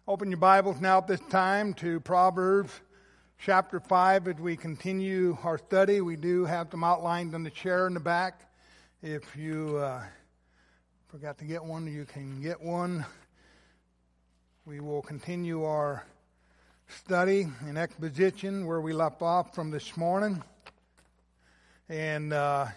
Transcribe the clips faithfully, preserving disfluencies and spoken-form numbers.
Open your Bibles now at this time to Proverbs chapter five as we continue our study. We do have them outlined on the chair in the back. If you uh, forgot to get one, you can get one. We will continue our study and exposition where we left off from this morning. And uh,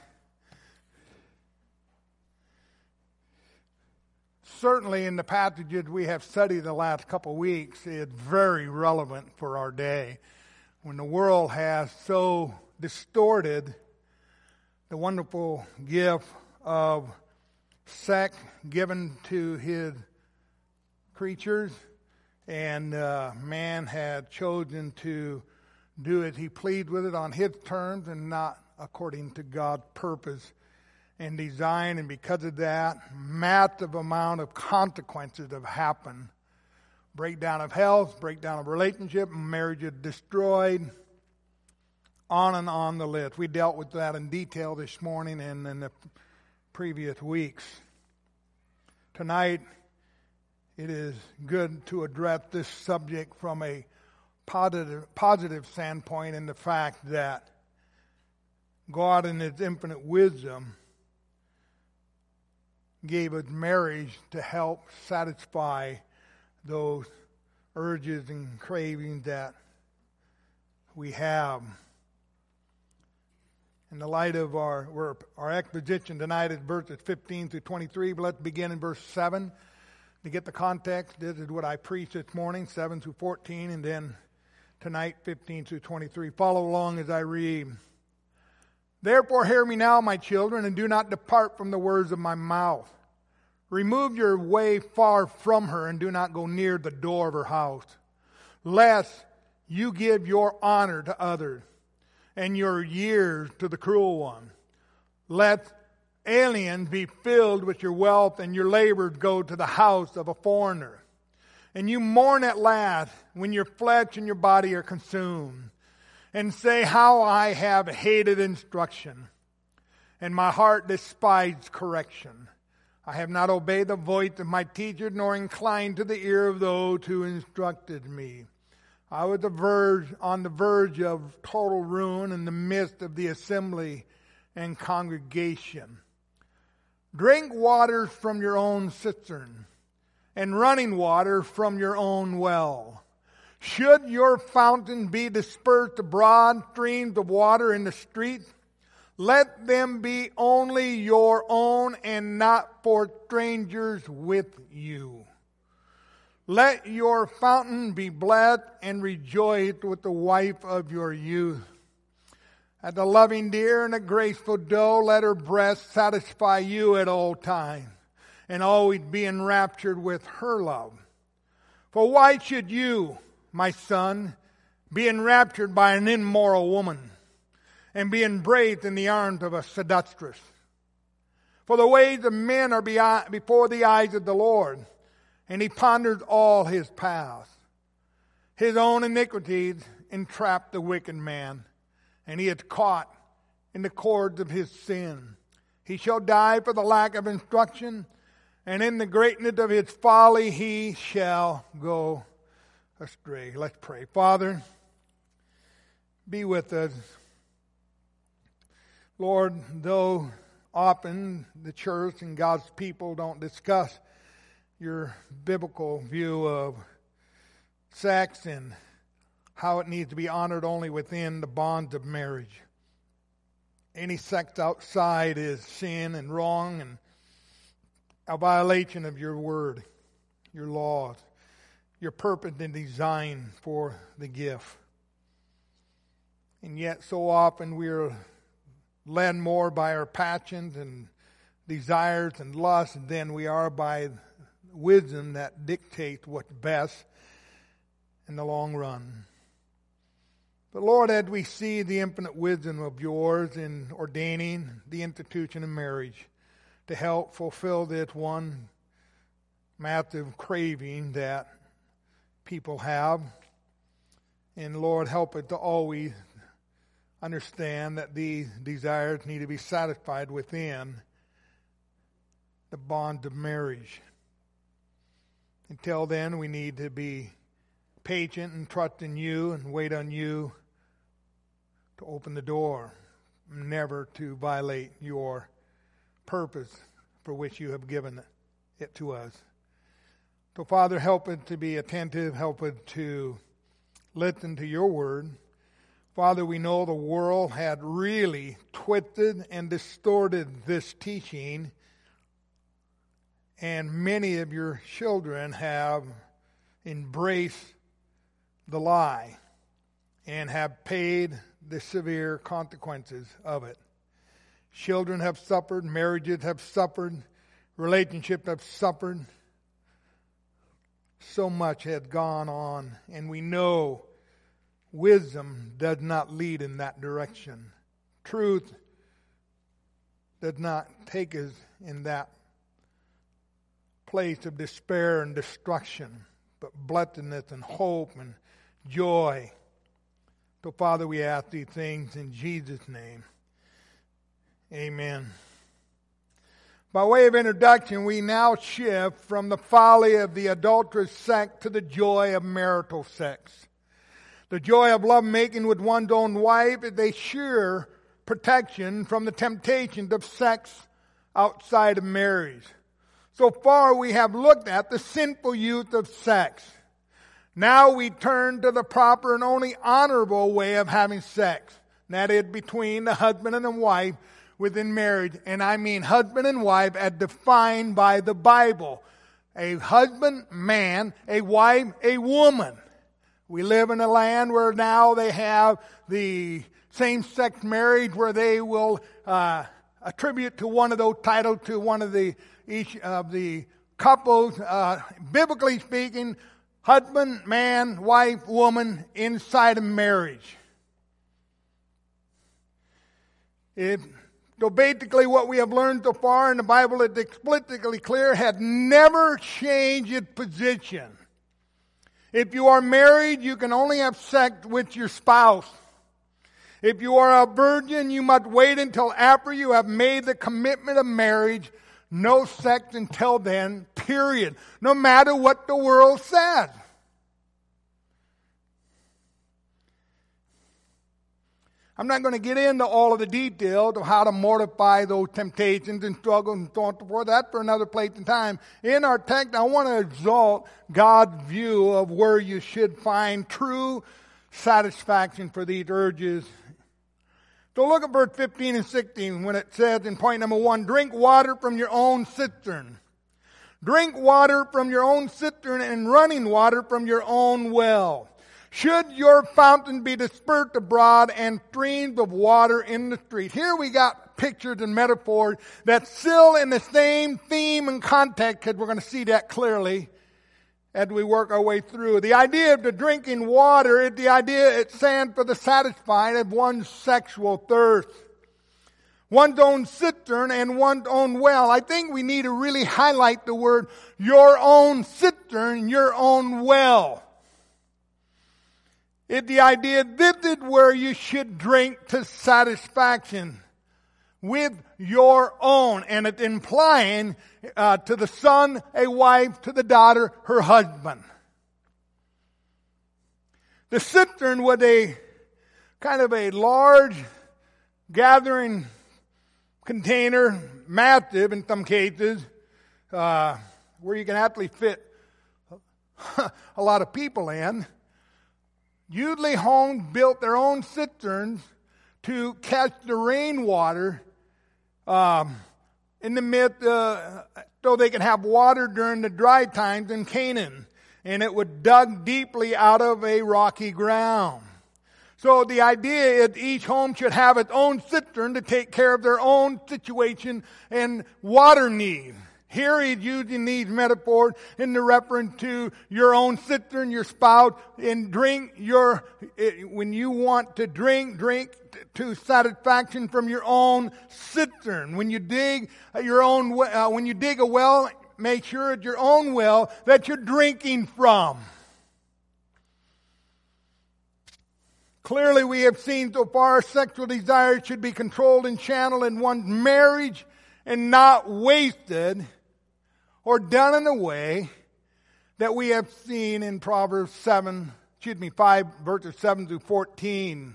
certainly in the passages we have studied the last couple of weeks, it's very relevant for our day. When the world has so distorted the wonderful gift of sex given to his creatures, and uh, man had chosen to do as he pleased with it on his terms and not according to God's purpose and design, and because of that, massive amount of consequences have happened. Breakdown of health, breakdown of relationship, marriage is destroyed, on and on the list. We dealt with that in detail this morning and in the previous weeks. Tonight, it is good to address this subject from a positive, positive standpoint in the fact that God in His infinite wisdom gave us marriage to help satisfy those urges and cravings that we have. In the light of our our exposition tonight is verses fifteen through twenty-three, but let's begin in verse seven. To get the context, this is what I preached this morning, seven through fourteen, and then tonight fifteen through twenty-three. Follow along as I read. Therefore hear me now, my children, and do not depart from the words of my mouth. Remove your way far from her, and do not go near the door of her house, lest you give your honor to others, and your years to the cruel one. Let aliens be filled with your wealth, and your labors go to the house of a foreigner. And you mourn at last when your flesh and your body are consumed, and say, how I have hated instruction, and my heart despised correction. I have not obeyed the voice of my teacher, nor inclined to the ear of those who instructed me. I was the verge, on the verge of total ruin in the midst of the assembly and congregation. Drink water from your own cistern, and running water from your own well. Should your fountain be dispersed abroad, streams of water in the street, let them be only your own and not for strangers with you. Let your fountain be blessed and rejoice with the wife of your youth. As a loving deer and a graceful doe, let her breast satisfy you at all times, and always be enraptured with her love. For why should you, my son, be enraptured by an immoral woman, and be embraced in the arms of a seductress? For the ways of men are beyond, before the eyes of the Lord, and He ponders all His paths. His own iniquities entrap the wicked man, and he is caught in the cords of his sin. He shall die for the lack of instruction, and in the greatness of his folly he shall go astray. Let's pray. Father, be with us. Lord, though often the church and God's people don't discuss your biblical view of sex and how it needs to be honored only within the bonds of marriage. Any sex outside is sin and wrong and a violation of your word, your laws, your purpose and design for the gift. And yet so often we are led more by our passions and desires and lusts than we are by wisdom that dictates what's best in the long run. But Lord, as we see the infinite wisdom of yours in ordaining the institution of marriage to help fulfill this one massive craving that people have, and Lord, help it to always understand that these desires need to be satisfied within the bond of marriage. Until then, we need to be patient and trust in you and wait on you to open the door, never to violate your purpose for which you have given it to us. So, Father, help it to be attentive. Help it to listen to your word. Father, we know the world had really twisted and distorted this teaching, and many of your children have embraced the lie and have paid the severe consequences of it. Children have suffered, marriages have suffered, relationships have suffered. So much has gone on, and we know wisdom does not lead in that direction. Truth does not take us in that place of despair and destruction, but blessedness and hope and joy. So, Father, we ask these things in Jesus' name. Amen. By way of introduction, we now shift from the folly of the adulterous sex to the joy of marital sex. The joy of lovemaking with one's own wife is a sure protection from the temptations of sex outside of marriage. So far, we have looked at the sinful use of sex. Now we turn to the proper and only honorable way of having sex. And that is between the husband and the wife within marriage. And I mean husband and wife as defined by the Bible. A husband, man, a wife, a woman. We live in a land where now they have the same-sex marriage where they will uh, attribute to one of those titles to one of the each of the couples. Uh, biblically speaking, husband, man, wife, woman inside of marriage. It, so basically what we have learned so far in the Bible is explicitly clear, had never changed its position. If you are married, you can only have sex with your spouse. If you are a virgin, you must wait until after you have made the commitment of marriage. No sex until then, period. No matter what the world says. I'm not going to get into all of the details of how to mortify those temptations and struggles and so on and so forth. That's for another place and time. In our text, I want to exalt God's view of where you should find true satisfaction for these urges. So look at verse fifteen and sixteen when it says in point number one, drink water from your own cistern. Drink water from your own cistern and running water from your own well. Should your fountain be dispersed abroad and streams of water in the street. Here we got pictures and metaphors that still in the same theme and context, because we're going to see that clearly as we work our way through. The idea of the drinking water is the idea it stands for the satisfying of one's sexual thirst. One's own cistern and one's own well. I think we need to really highlight the word your own cistern, your own well. It's the idea this is where you should drink to satisfaction with your own. And it's implying uh, to the son, a wife, to the daughter, her husband. The cistern was a kind of a large gathering container, massive in some cases, uh, where you can actually fit a lot of people in. Usually homes built their own cisterns to catch the rainwater um, in the mid, uh, so they could have water during the dry times in Canaan. And it was dug deeply out of a rocky ground. So the idea is each home should have its own cistern to take care of their own situation and water need. Here he's using these metaphors in the reference to your own cistern, your spouse, and drink your, when you want to drink, drink to satisfaction from your own cistern. When you dig your own, uh, when you dig a well, make sure it's your own well that you're drinking from. Clearly we have seen so far sexual desires should be controlled and channeled in one's marriage and not wasted or done in a way that we have seen in Proverbs seven, excuse me, five, verses seven through fourteen.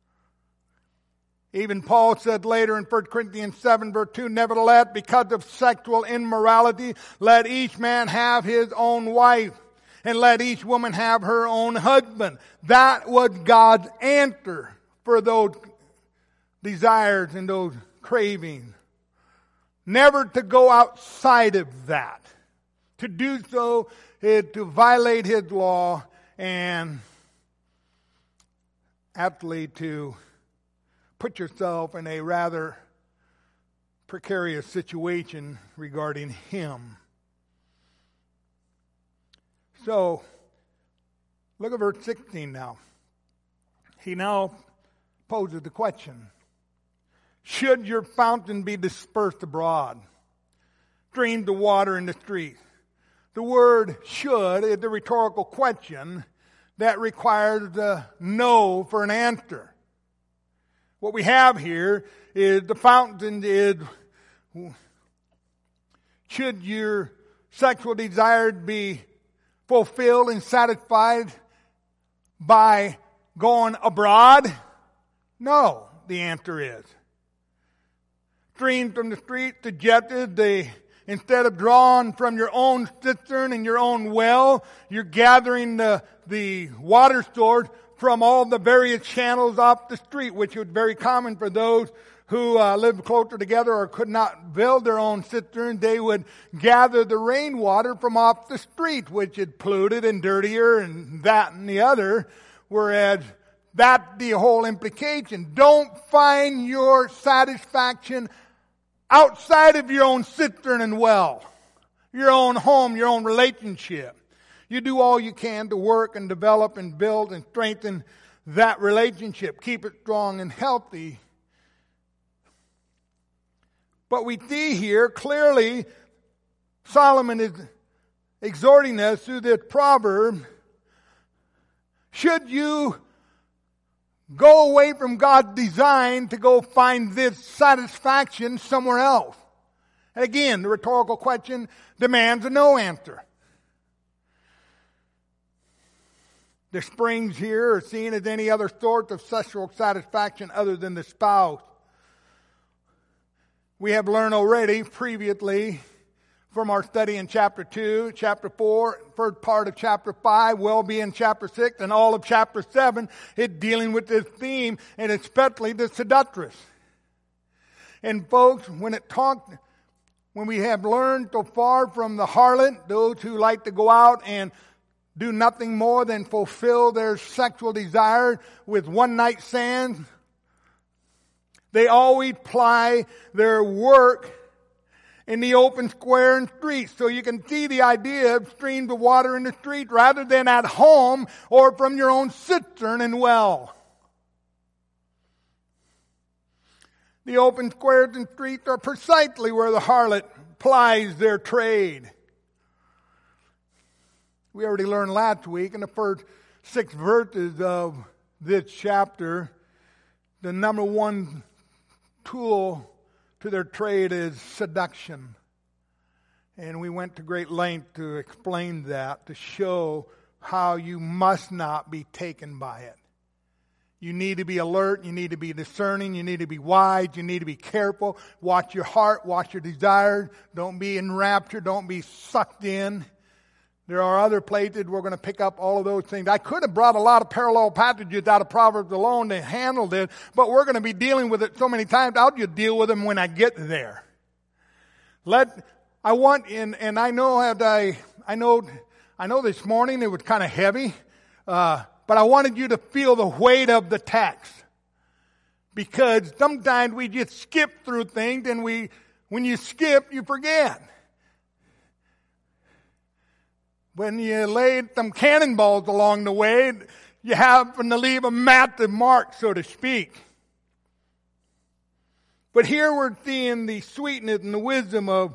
Even Paul said later in First Corinthians seven, verse two, nevertheless, because of sexual immorality, let each man have his own wife, and let each woman have her own husband. That was God's answer for those desires and those cravings. Never to go outside of that. To do so is to violate His law and aptly to put yourself in a rather precarious situation regarding Him. So, look at verse sixteen now. He now poses the question, should your fountain be dispersed abroad, streams of water in the street? The word should is a rhetorical question that requires a no for an answer. What we have here is the fountain is, should your sexual desires be fulfilled and satisfied by going abroad? No, the answer is. Streams from the street suggested they, instead of drawing from your own cistern and your own well, you're gathering the, the water source from all the various channels off the street, which was very common for those who uh, lived closer together or could not build their own cisterns. They would gather the rainwater from off the street, which is polluted and dirtier and that and the other, whereas that's the whole implication. Don't find your satisfaction outside of your own cistern and well, your own home, your own relationship. You do all you can to work and develop and build and strengthen that relationship. Keep it strong and healthy. But we see here clearly Solomon is exhorting us through this proverb, should you go away from God's design to go find this satisfaction somewhere else? And again, the rhetorical question demands a no answer. The springs here are seen as any other sort of sexual satisfaction other than the spouse. We have learned already previously from our study in chapter two, chapter four, first part of chapter five, will be in chapter six, and all of chapter seven is dealing with this theme, and especially the seductress. And folks, when it talked, when we have learned so far from the harlot, those who like to go out and do nothing more than fulfill their sexual desire with one night stands, they always ply their work in the open square and streets. So you can see the idea of streams of water in the street rather than at home or from your own cistern and well. The open squares and streets are precisely where the harlot plies their trade. We already learned last week in the first six verses of this chapter, the number one tool to their trade is seduction. And we went to great length to explain that, to show how you must not be taken by it. You need to be alert, you need to be discerning, you need to be wise, you need to be careful. Watch your heart, watch your desires. Don't be enraptured, don't be sucked in. There are other places we're going to pick up all of those things. I could have brought a lot of parallel passages out of Proverbs alone to handle this, but we're going to be dealing with it so many times, I'll just deal with them when I get there. Let, I want, and, and I know that I, I know, I know this morning it was kind of heavy, uh, but I wanted you to feel the weight of the text. Because sometimes we just skip through things, and we, when you skip, you forget. When you laid some cannonballs along the way, you happen to leave a massive mark, so to speak. But here we're seeing the sweetness and the wisdom of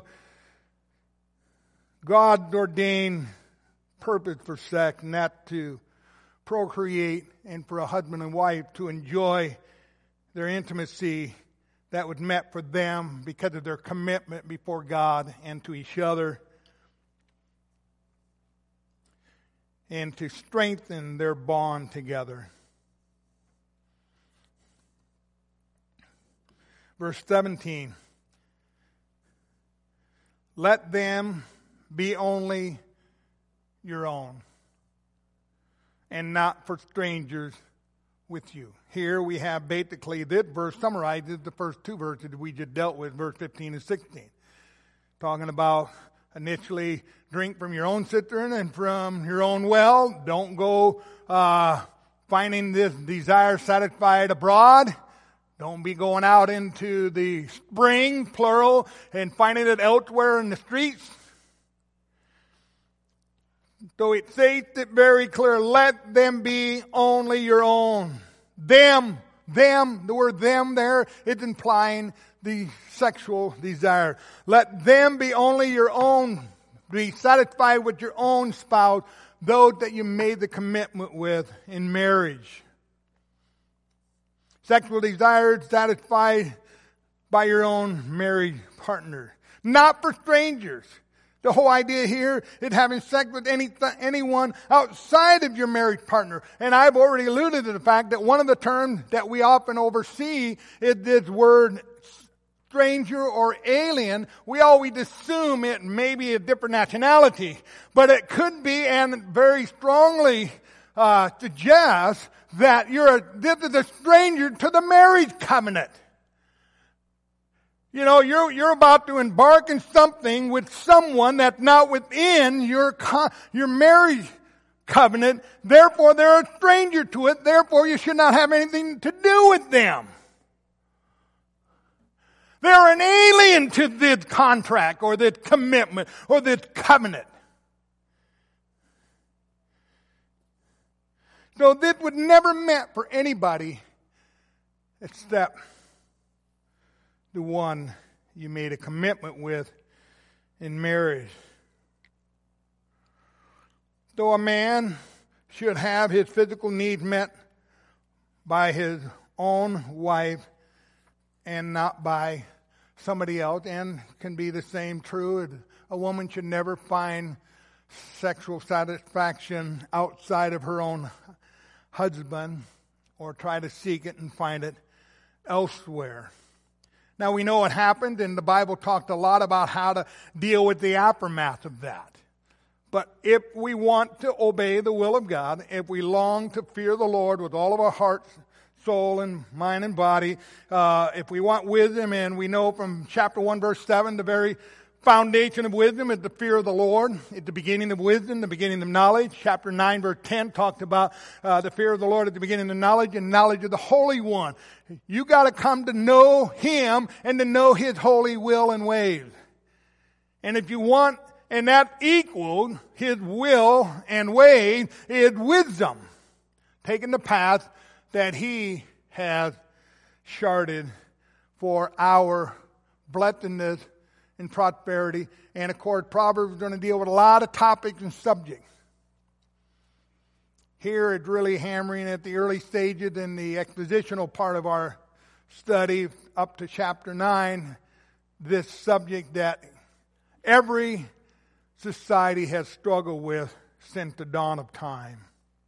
God's ordained purpose for sex, and that to procreate and for a husband and wife to enjoy their intimacy that was met for them because of their commitment before God and to each other. and to strengthen their bond together. Verse seventeen. Let them be only your own, and not for strangers with you. Here we have basically this verse summarizes the first two verses we just dealt with, verse fifteen and sixteen. Talking about initially drink from your own cistern and from your own well. Don't go uh, finding this desire satisfied abroad. Don't be going out into the spring, plural, and finding it elsewhere in the streets. So it states it very clear, let them be only your own. Them, them, the word them there is implying the sexual desire. Let them be only your own. Be satisfied with your own spouse, those that you made the commitment with in marriage. Sexual desire is satisfied by your own married partner. Not for strangers. The whole idea here is having sex with any, anyone outside of your married partner. And I've already alluded to the fact that one of the terms that we often oversee is this word stranger or alien. We always assume it may be a different nationality. But it could be, and very strongly uh, suggests that you're a, this is a stranger to the marriage covenant. You know, you're, you're about to embark in something with someone that's not within your, your marriage covenant. Therefore, they're a stranger to it. Therefore, you should not have anything to do with them. They're an alien to this contract or this commitment or this covenant. So this was never meant for anybody except the one you made a commitment with in marriage. So a man should have his physical needs met by his own wife and not by somebody else, and can be the same true. A woman should never find sexual satisfaction outside of her own husband or try to seek it and find it elsewhere. Now we know what happened, and the Bible talked a lot about how to deal with the aftermath of that. But if we want to obey the will of God, if we long to fear the Lord with all of our hearts, soul, and mind and body, uh, if we want wisdom, and we know from chapter one, verse seven, the very foundation of wisdom is the fear of the Lord. It's the beginning of wisdom, the beginning of knowledge. Chapter nine, verse ten talked about uh, the fear of the Lord at the beginning of knowledge and knowledge of the Holy One. You got to come to know Him and to know His holy will and ways. And if you want, and that equals His will and ways, is wisdom, taking the path that He has charted for our blessedness and prosperity. And of course, Proverbs is going to deal with a lot of topics and subjects. Here it's really hammering at the early stages in the expositional part of our study up to chapter nine, this subject that every society has struggled with since the dawn of time.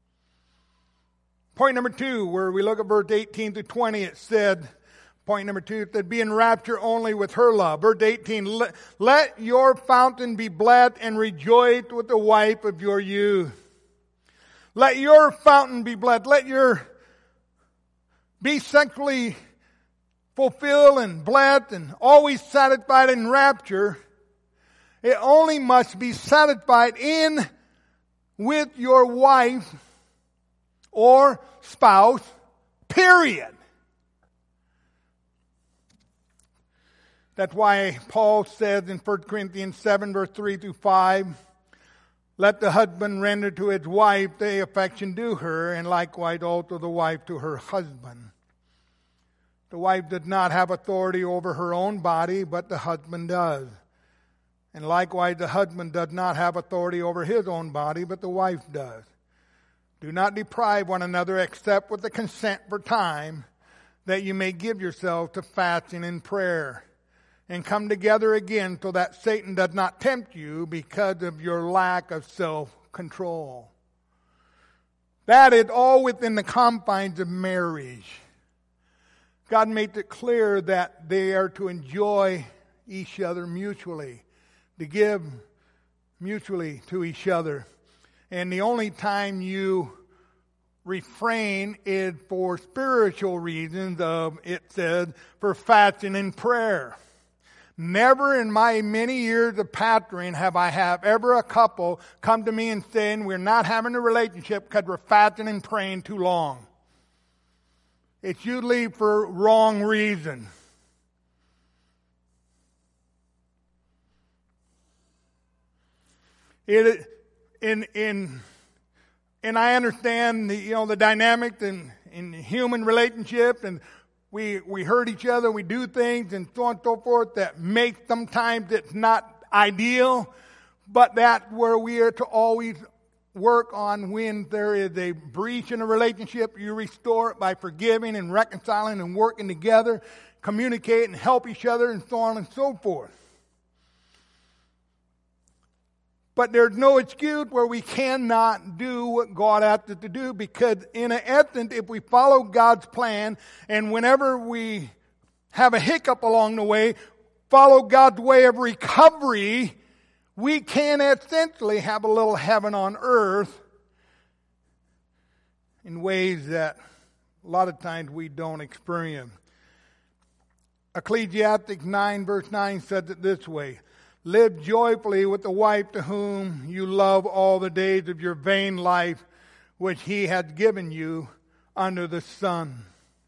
Point number two, where we look at verse eighteen to twenty, it said, point number two, it said, be in rapture only with her love. Verse eighteen, let, let your fountain be blessed and rejoice with the wife of your youth. Let your fountain be blessed. Let your, be sexually fulfilled and blessed and always satisfied in rapture. It only must be satisfied in with your wife or spouse, period. That's why Paul says in First Corinthians seven, verse three through five, let the husband render to his wife the affection due her, and likewise also the wife to her husband. The wife does not have authority over her own body, but the husband does. And likewise the husband does not have authority over his own body, but the wife does. Do not deprive one another except with the consent for time, that you may give yourselves to fasting and prayer, and come together again so that Satan does not tempt you because of your lack of self-control. That is all within the confines of marriage. God made it clear that they are to enjoy each other mutually, to give mutually to each other. And the only time you refrain is for spiritual reasons of, it said, for fasting and prayer. Never in my many years of pastoring have I have ever a couple come to me and saying we're not having a relationship because we're fasting and praying too long. It's usually for wrong reason. It in in and I understand the you know the dynamics in in human relationship, and we we hurt each other, we do things and so on and so forth that make sometimes it's not ideal, but that's where we are to always work on. When there is a breach in a relationship, you restore it by forgiving and reconciling and working together, communicate and help each other and so on and so forth. But there's no excuse where we cannot do what God asked us to do, because in essence, if we follow God's plan, and whenever we have a hiccup along the way, follow God's way of recovery, we can essentially have a little heaven on earth in ways that a lot of times we don't experience. Ecclesiastes nine verse nine says it this way: live joyfully with the wife to whom you love all the days of your vain life, which he has given you under the sun.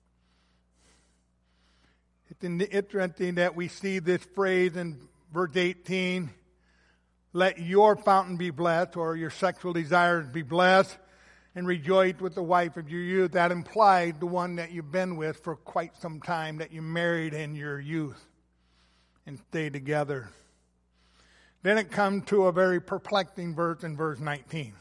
It's interesting that we see this phrase in verse eighteen, let your fountain be blessed, or your sexual desires be blessed, and rejoice with the wife of your youth. That implies the one that you've been with for quite some time, that you married in your youth and stay together. Then it comes to a very perplexing verse in verse nineteen.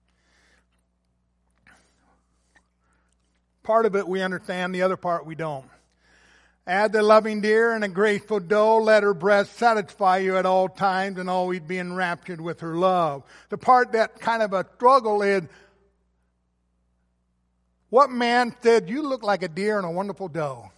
Part of it we understand, the other part we don't. Add the loving deer and a graceful doe, let her breast satisfy you at all times and always be enraptured with her love. The part that kind of a struggle is, what man said, you look like a deer and a wonderful doe?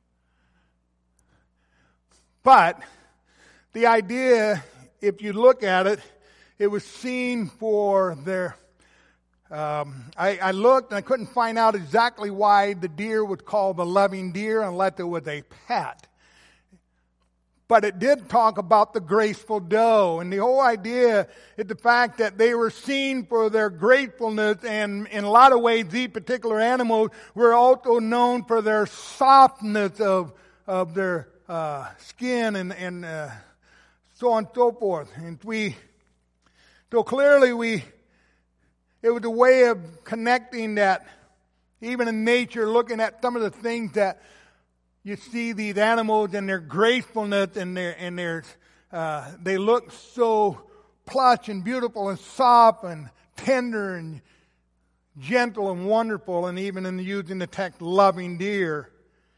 But the idea, if you look at it, it was seen for their, um, I, I looked and I couldn't find out exactly why the deer was called the loving deer unless it was a pet. But it did talk about the graceful doe. And the whole idea is the fact that they were seen for their gracefulness, and in a lot of ways these particular animals were also known for their softness of, of their uh, skin and, and uh, so on and so forth. And we, so clearly we, it was a way of connecting that, even in nature, looking at some of the things that you see these animals and their gracefulness and their, and their, uh, they look so plush and beautiful and soft and tender and gentle and wonderful, and even in the using the text, loving deer.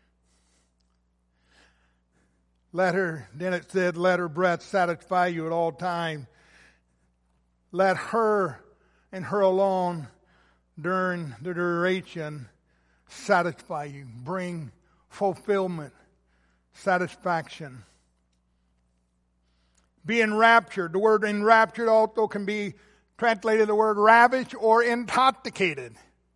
Let her, then it said, let her breath satisfy you at all times. Let her and her alone during the duration satisfy you. Bring fulfillment, satisfaction. Be enraptured. The word enraptured also can be translated the word ravished or intoxicated.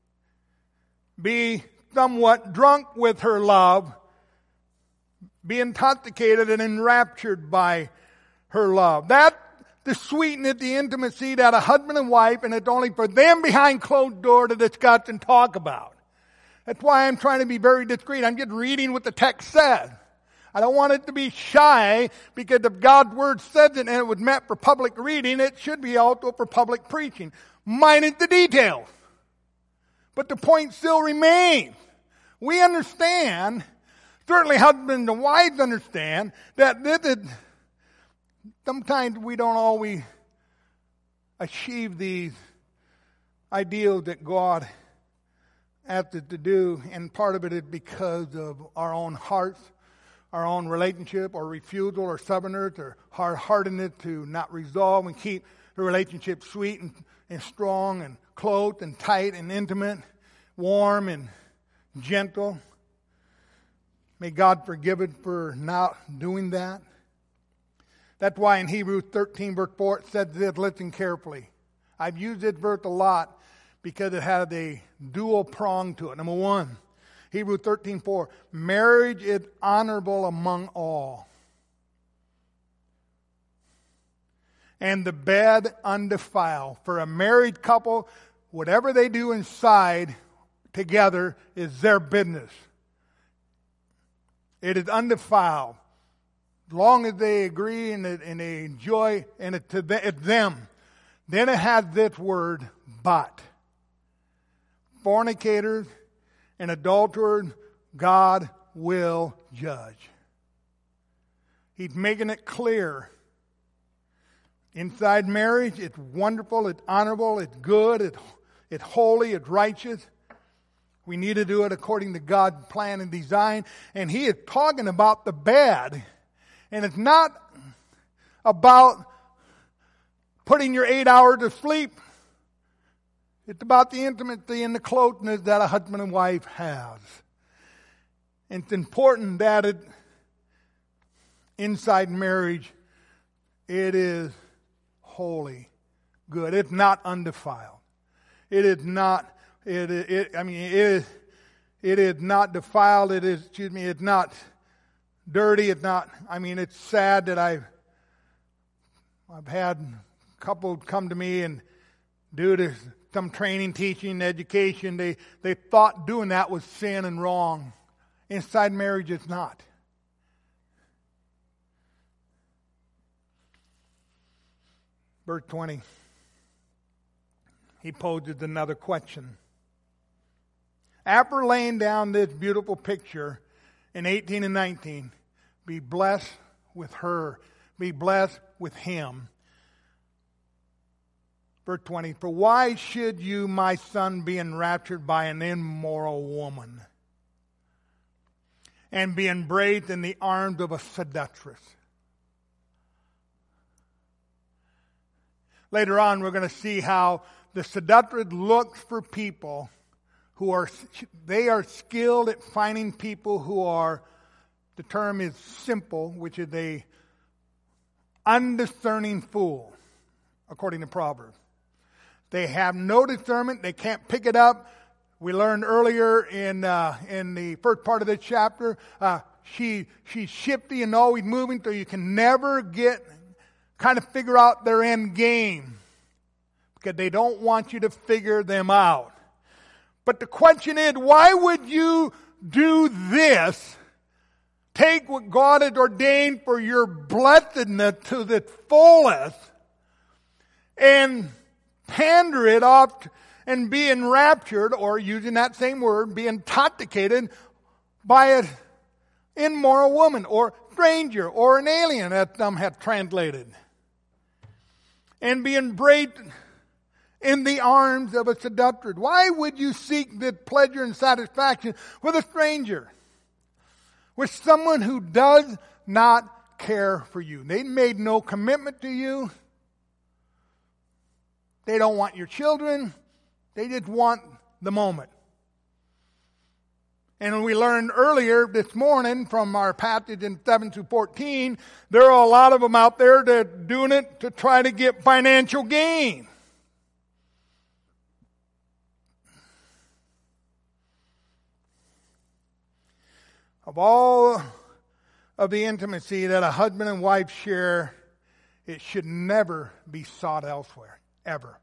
Be somewhat drunk with her love. Be intoxicated and enraptured by her love. That the sweetness, the intimacy that a husband and wife, and it's only for them behind closed door to discuss and talk about. That's why I'm trying to be very discreet. I'm just reading what the text says. I don't want it to be shy, because if God's word says it and it was meant for public reading, it should be also for public preaching. Minus the details. But the point still remains. We understand, certainly husbands and wives understand, that this is, sometimes we don't always achieve these ideals that God asked us to do, and part of it is because of our own hearts, our own relationship, or refusal, or stubbornness, or hard-heartedness to not resolve and keep the relationship sweet and, and strong and clothed and tight and intimate, warm and gentle. May God forgive it for not doing that. That's why in Hebrews thirteen verse four it says this, listen carefully. I've used this verse a lot because it had a dual prong to it. Number one, Hebrews thirteen four, marriage is honorable among all, and the bed undefiled. For a married couple, whatever they do inside together is their business. It is undefiled. As long as they agree and, it, and they enjoy, and it, to the, it's them. Then it has this word, but. Fornicators and adulterers, God will judge. He's making it clear. Inside marriage, it's wonderful, it's honorable, it's good, it's, it's holy, it's righteous. We need to do it according to God's plan and design. And he is talking about the bed. And it's not about putting your eight hours to sleep. It's about the intimacy and the closeness that a husband and wife has. And it's important that it, inside marriage, it is holy, good. It's not undefiled. It is not, it, it, I mean, it is, it is not defiled. It is, excuse me, it's not dirty. It's not, I mean, it's sad that I've, I've had a couple come to me and due to some training, teaching, education, they, they thought doing that was sin and wrong. Inside marriage, it's not. Verse twenty. He poses another question. After laying down this beautiful picture in eighteen and nineteen, be blessed with her, be blessed with him. Verse twenty, for why should you, my son, be enraptured by an immoral woman and be embraced in the arms of a seductress? Later on, we're going to see how the seductress looks for people who are, they are skilled at finding people who are, the term is simple, which is a undiscerning fool, according to Proverbs. They have no discernment. They can't pick it up. We learned earlier in uh, in the first part of this chapter, uh, she she's shifty and always moving, so you can never get kind of figure out their end game because they don't want you to figure them out. But the question is, why would you do this? Take what God has ordained for your blessedness to the fullest and pander it off and be enraptured, or using that same word, be intoxicated by an immoral woman or stranger or an alien, as some have translated, and be embraced in the arms of a seductress. Why would you seek the pleasure and satisfaction with a stranger? With someone who does not care for you. They made no commitment to you. They don't want your children. They just want the moment. And we learned earlier this morning from our passage in seven to fourteen, there are a lot of them out there that are doing it to try to get financial gain. Of all of the intimacy that a husband and wife share, it should never be sought elsewhere. Ever.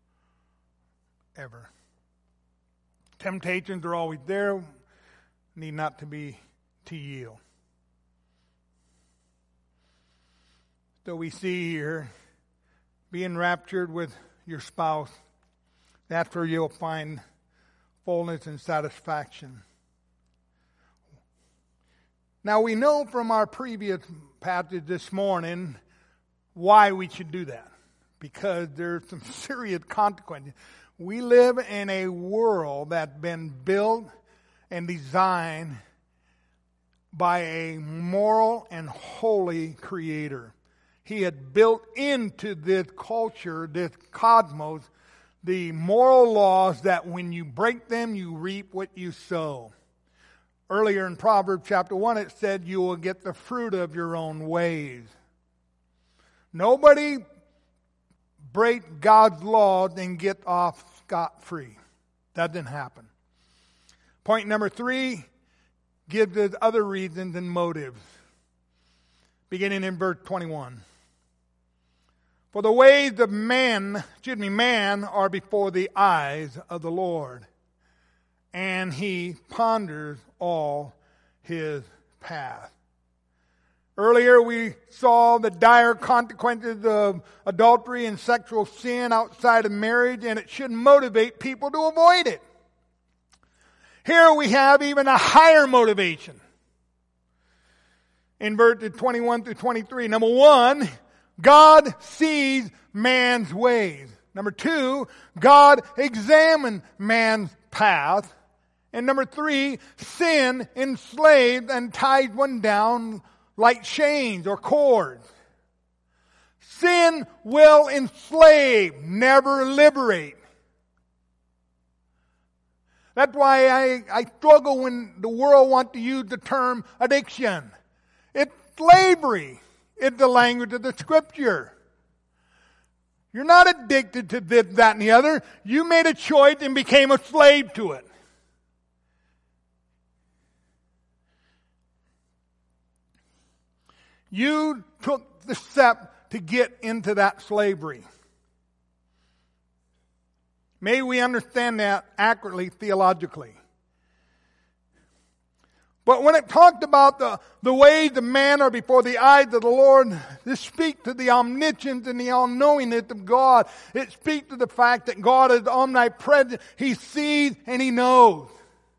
Ever. Temptations are always there, need not to be to yield. So we see here, be enraptured with your spouse. That's where you'll find fullness and satisfaction. Now we know from our previous passage this morning why we should do that. Because there's some serious consequences. We live in a world that's been built and designed by a moral and holy Creator. He had built into this culture, this cosmos, the moral laws that when you break them, you reap what you sow. Earlier in Proverbs chapter one, it said you will get the fruit of your own ways. Nobody break God's laws and get off scot-free. That didn't happen. Point number three gives us other reasons and motives. Beginning in verse twenty-one. For the ways of man, excuse me, man are before the eyes of the Lord, and he ponders all his path. Earlier we saw the dire consequences of adultery and sexual sin outside of marriage, and it should motivate people to avoid it. Here we have even a higher motivation. In verses twenty-one through twenty-three. Number one, God sees man's ways. Number two, God examines man's path. And number three, sin enslaves and ties one down like chains or cords. Sin will enslave, never liberate. That's why I, I struggle when the world wants to use the term addiction. It's slavery. It's the language of the Scripture. You're not addicted to this, that, and the other. You made a choice and became a slave to it. You took the step to get into that slavery. May we understand that accurately theologically. But when it talked about the, the ways of man are before the eyes of the Lord, this speaks to the omniscience and the all-knowingness of God. It speaks to the fact that God is omnipresent. He sees and He knows.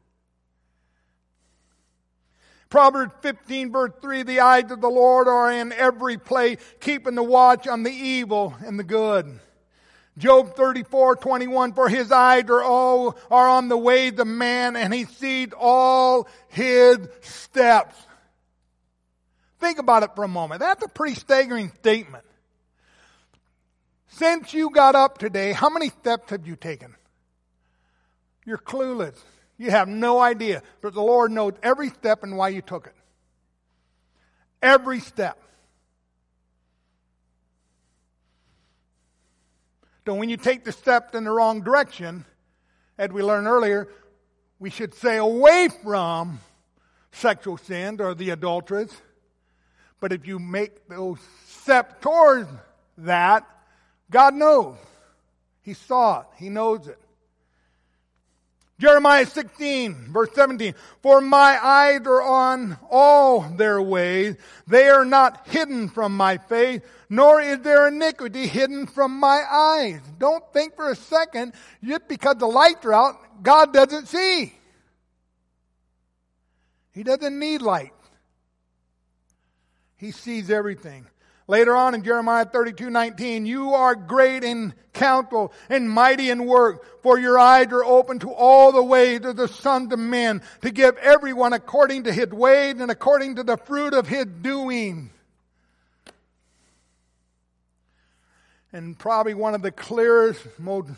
Proverbs fifteen verse three, the eyes of the Lord are in every place, keeping the watch on the evil and the good. Job thirty-four twenty-one, for his eyes are all are on the ways of man, and he sees all his steps. Think about it for a moment. That's a pretty staggering statement. Since you got up today, how many steps have you taken? You're clueless. You have no idea. But the Lord knows every step and why you took it. Every step. So when you take the step in the wrong direction, as we learned earlier, we should stay away from sexual sins or the adulteress. But if you make those steps towards that, God knows. He saw it. He knows it. Jeremiah sixteen, verse seventeen, for my eyes are on all their ways. They are not hidden from my face, nor is there iniquity hidden from my eyes. Don't think for a second, just because the lights are out, God doesn't see. He doesn't need light. He sees everything. Later on in Jeremiah thirty-two nineteen, you are great in counsel and mighty in work, for your eyes are open to all the ways of the sons of men, to give everyone according to his ways and according to the fruit of his doing. And probably one of the clearest, most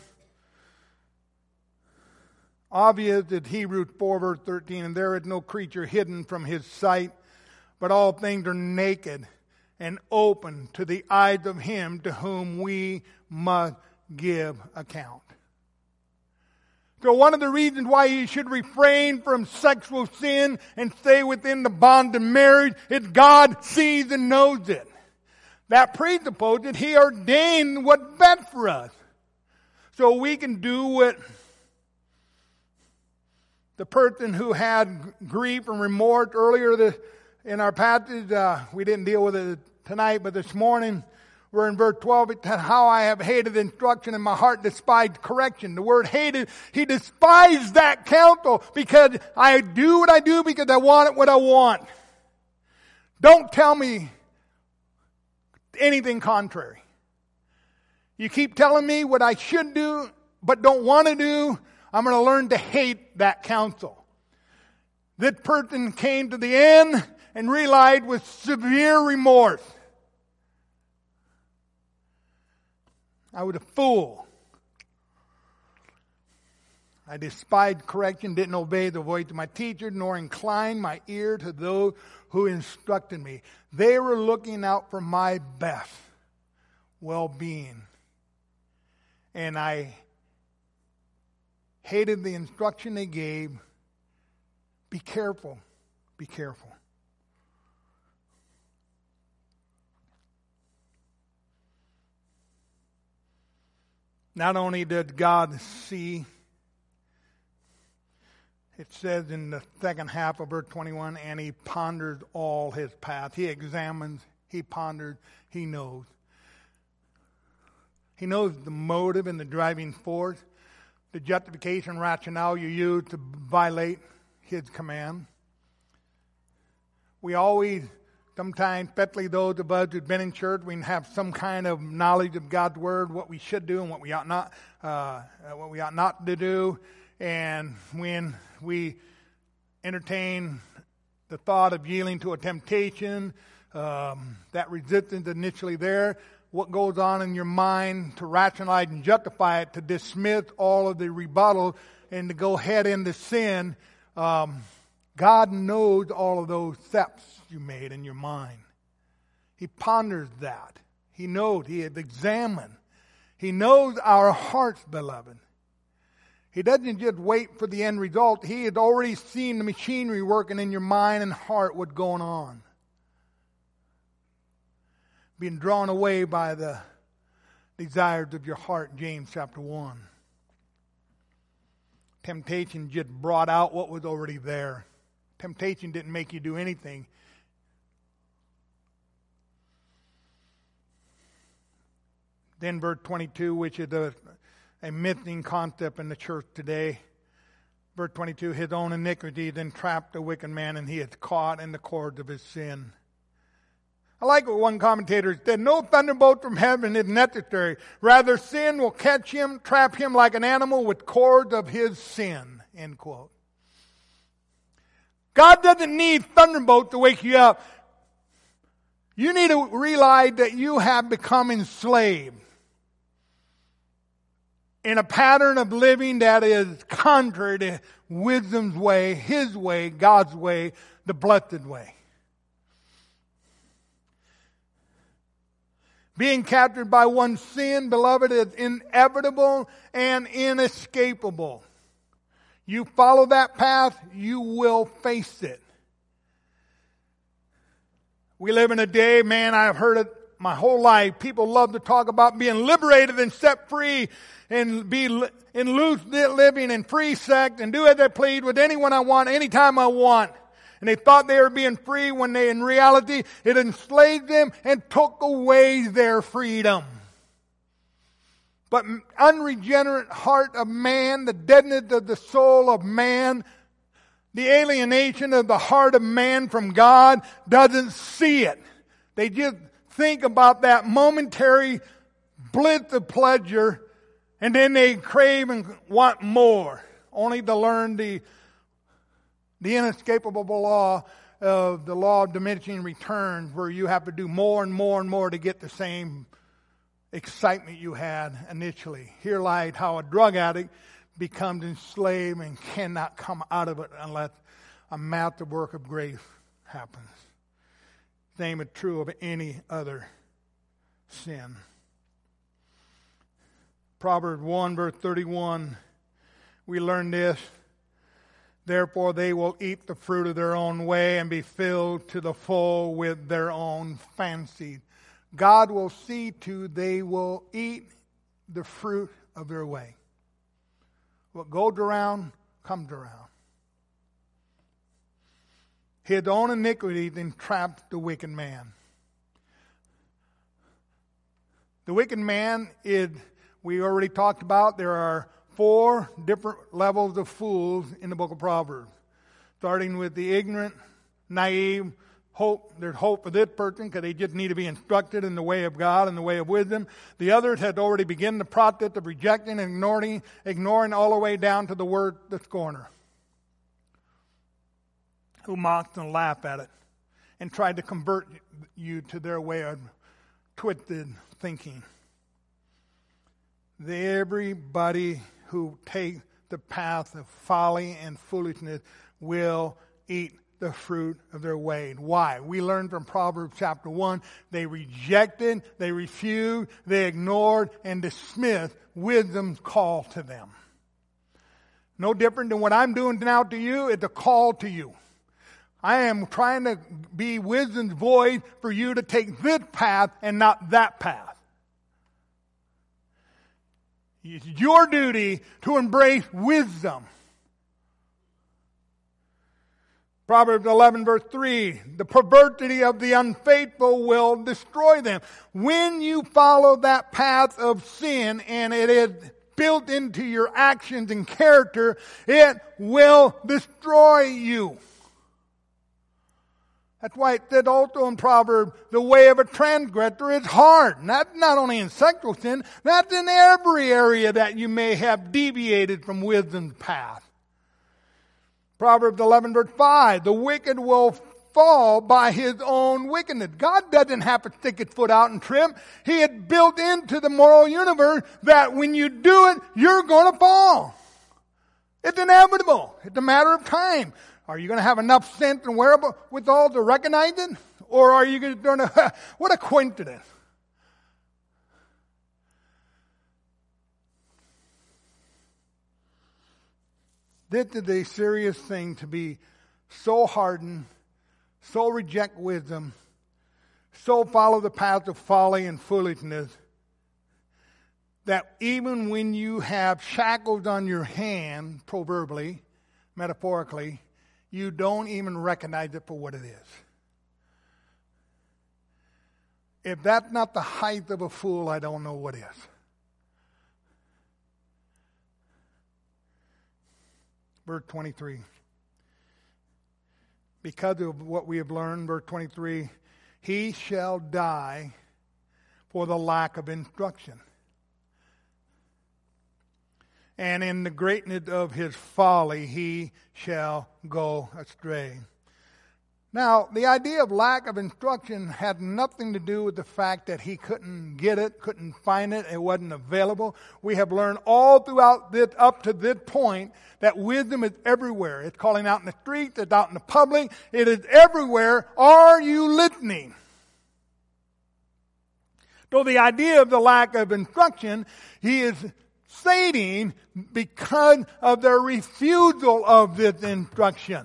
obvious is Hebrews four verse thirteen, and there is no creature hidden from his sight, but all things are naked and open to the eyes of him to whom we must give account. So one of the reasons why you should refrain from sexual sin and stay within the bond of marriage is God sees and knows it. That presupposes He ordained what's best for us. So we can do what the person who had grief and remorse earlier this, in our passage, uh, we didn't deal with it tonight, but this morning, we're in verse twelve. It said, how I have hated instruction and my heart despised correction. The word hated, he despised that counsel because I do what I do because I want it what I want. Don't tell me anything contrary. You keep telling me what I should do but don't want to do, I'm going to learn to hate that counsel. This person came to the end and realized with severe remorse, I was a fool. I despised correction, didn't obey the voice of my teacher, nor incline my ear to those who instructed me. They were looking out for my best well-being. And I hated the instruction they gave. Be careful. Be careful. Not only did God see, it says in the second half of verse twenty-one, and he ponders all his paths. He examines, he ponders, he knows. He knows the motive and the driving force, the justification rationale you use to violate his command. We always, sometimes, especially those of us who've been in church, we have some kind of knowledge of God's word, what we should do and what we ought not, uh, what we ought not to do. And when we entertain the thought of yielding to a temptation, um, that resistance initially there, what goes on in your mind to rationalize and justify it, to dismiss all of the rebuttal and to go head into sin. Um, God knows all of those steps you made in your mind. He ponders that. He knows. He has examined. He knows our hearts, beloved. He doesn't just wait for the end result. He has already seen the machinery working in your mind and heart, what's going on. Being drawn away by the desires of your heart, James chapter one. Temptation just brought out what was already there. Temptation didn't make you do anything. Then verse twenty-two, which is a, a missing concept in the church today. Verse twenty-two, his own iniquities entrapped the wicked man, and he is caught in the cords of his sin. I like what one commentator said, no thunderbolt from heaven is necessary. Rather, sin will catch him, trap him like an animal with cords of his sin. End quote. God doesn't need thunderbolt to wake you up. You need to realize that you have become enslaved in a pattern of living that is contrary to wisdom's way, his way, God's way, the blessed way. Being captured by one sin, beloved, is inevitable and inescapable. You follow that path, you will face it. We live in a day, man, I've heard it my whole life. People love to talk about being liberated and set free and be in loose living and free sex and do as I please with anyone I want, anytime I want. And they thought they were being free when they, in reality, it enslaved them and took away their freedom. But unregenerate heart of man, the deadness of the soul of man, the alienation of the heart of man from God doesn't see it. They just think about that momentary bliss of pleasure, and then they crave and want more, only to learn the The inescapable law of the law of diminishing returns, where you have to do more and more and more to get the same excitement you had initially. Here lies how a drug addict becomes enslaved and cannot come out of it unless a massive work of grace happens. Same is true of any other sin. Proverbs one verse thirty-one, we learn this. Therefore they will eat the fruit of their own way and be filled to the full with their own fancies. God will see to they will eat the fruit of their way. What goes around, comes around. His own iniquities entrapped the wicked man. The wicked man is, we already talked about, there are four different levels of fools in the book of Proverbs. Starting with the ignorant, naive, hope. There's hope for this person because they just need to be instructed in the way of God and the way of wisdom. The others had already begun the process of rejecting and ignoring, ignoring all the way down to the word, the scorner, who mocked and laughed at it and tried to convert you to their way of twisted thinking. Everybody who take, the path of folly and foolishness will eat the fruit of their way. Why? We learned from Proverbs chapter one, they rejected, they refused, they ignored, and dismissed wisdom's call to them. No different than what I'm doing now to you, it's a call to you. I am trying to be wisdom's voice for you to take this path and not that path. It's your duty to embrace wisdom. Proverbs eleven verse three, the perversity of the unfaithful will destroy them. When you follow that path of sin and it is built into your actions and character, it will destroy you. That's why it said also in Proverbs, the way of a transgressor is hard. That's not only in sexual sin, that's in every area that you may have deviated from wisdom's path. Proverbs eleven verse five, the wicked will fall by his own wickedness. God doesn't have to stick his foot out and trip. He had built into the moral universe that when you do it, you're going to fall. It's inevitable. It's a matter of time. Are you going to have enough sense and wherewithal to recognize it? Or are you going to, what a coincidence. This is a serious thing to be so hardened, so reject wisdom, so follow the path of folly and foolishness, that even when you have shackles on your hand, proverbially, metaphorically, you don't even recognize it for what it is. If that's not the height of a fool, I don't know what is. Verse twenty-three. Because of what we have learned, verse twenty-three, he shall die for the lack of instruction. And in the greatness of his folly, he shall go astray. Now, the idea of lack of instruction had nothing to do with the fact that he couldn't get it, couldn't find it, it wasn't available. We have learned all throughout this, up to this point, that wisdom is everywhere. It's calling out in the streets, it's out in the public, it is everywhere. Are you listening? So the idea of the lack of instruction, he is stating because of their refusal of this instruction.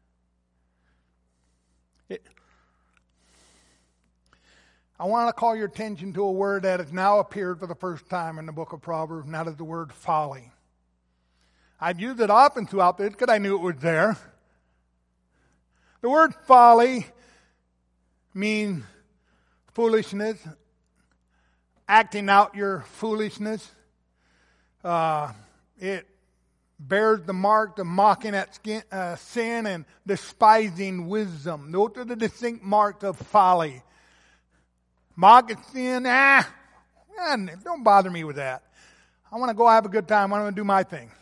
It, I want to call your attention to a word that has now appeared for the first time in the book of Proverbs, and that is the word folly. I've used it often throughout this because I knew it was there. The word folly means foolishness, acting out your foolishness. Uh, it bears the mark of mocking at skin, uh, sin and despising wisdom. Those are the distinct marks of folly. Mock at sin, ah, man, don't bother me with that. I want to go have a good time. I want to do my thing.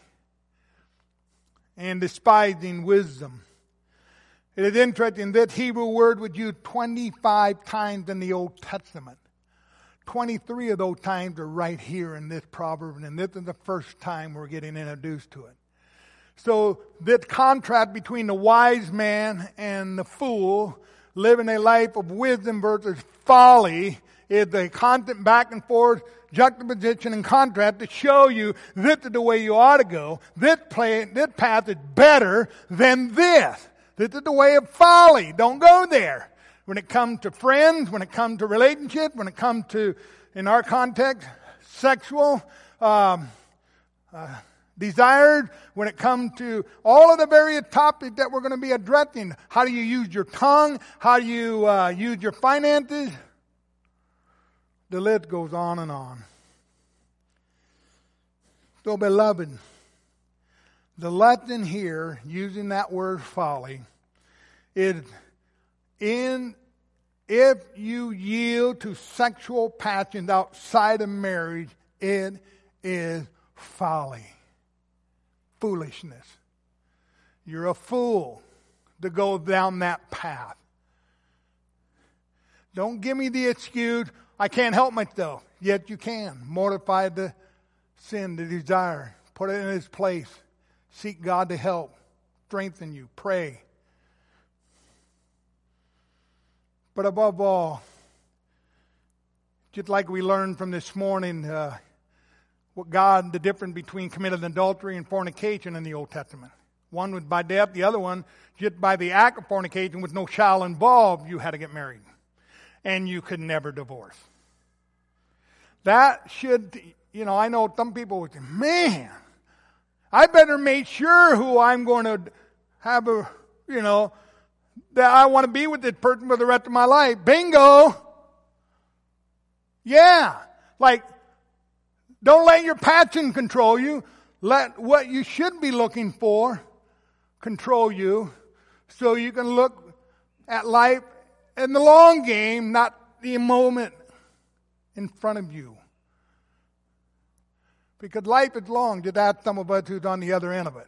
And despising wisdom. It is interesting, that Hebrew word was used twenty-five times in the Old Testament. twenty-three of those times are right here in this proverb, and this is the first time we're getting introduced to it. So this contrast between the wise man and the fool, living a life of wisdom versus folly, is a constant back and forth juxtaposition and contrast to show you this is the way you ought to go. This play, this path is better than this. This is the way of folly. Don't go there. When it comes to friends, when it comes to relationships, when it comes to, in our context, sexual um, uh, desires, when it comes to all of the various topics that we're going to be addressing. How do you use your tongue? How do you uh, use your finances? The list goes on and on. So, beloved, the lesson here, using that word folly, is in if you yield to sexual passions outside of marriage, it is folly. Foolishness. You're a fool to go down that path. Don't give me the excuse, I can't help myself. Yet you can. Mortify the sin, the desire. Put it in its place. Seek God to help, strengthen you, pray. But above all, just like we learned from this morning, uh, what God, the difference between committed adultery and fornication in the Old Testament. One was by death, the other one, just by the act of fornication with no child involved, you had to get married. And you could never divorce. That should, you know, I know some people would say, man, I better make sure who I'm going to have a, you know, that I want to be with this person for the rest of my life. Bingo! Yeah. Like, don't let your passion control you. Let what you should be looking for control you so you can look at life in the long game, not the moment in front of you. Because life is long. Just ask some of us who's on the other end of it.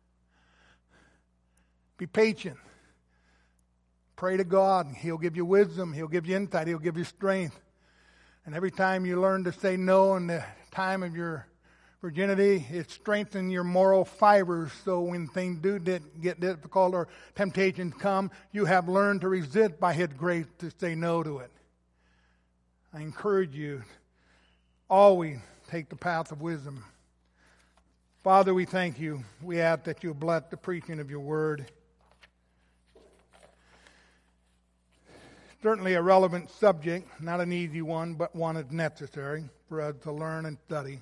Be patient. Pray to God. He'll give you wisdom. He'll give you insight. He'll give you strength. And every time you learn to say no in the time of your virginity, it strengthens your moral fibers so when things do get difficult or temptations come, you have learned to resist by His grace to say no to it. I encourage you, always take the path of wisdom. Father, we thank you. We ask that you bless the preaching of your word. Certainly a relevant subject, not an easy one, but one that's necessary for us to learn and study.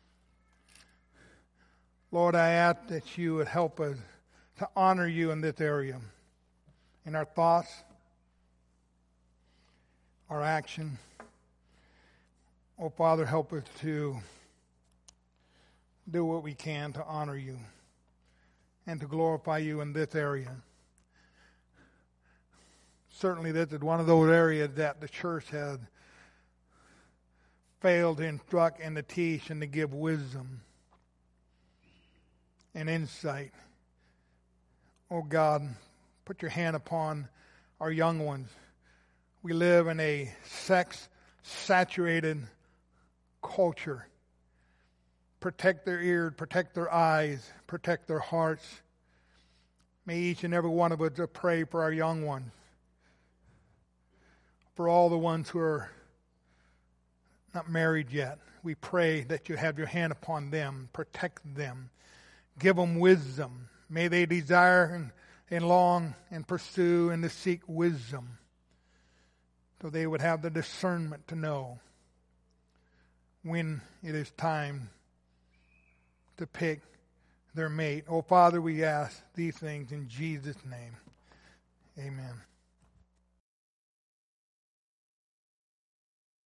Lord, I ask that you would help us to honor you in this area, in our thoughts, our action. Oh, Father, help us to do what we can to honor you and to glorify you in this area. Certainly this is one of those areas that the church has failed to instruct and to teach and to give wisdom and insight. Oh God, put your hand upon our young ones. We live in a sex-saturated culture. Protect their ears, protect their eyes, protect their hearts. May each and every one of us pray for our young ones. For all the ones who are not married yet, we pray that you have your hand upon them, protect them, give them wisdom. May they desire and, and long and pursue and to seek wisdom so they would have the discernment to know when it is time to pick their mate. Oh, Father, we ask these things in Jesus' name. Amen.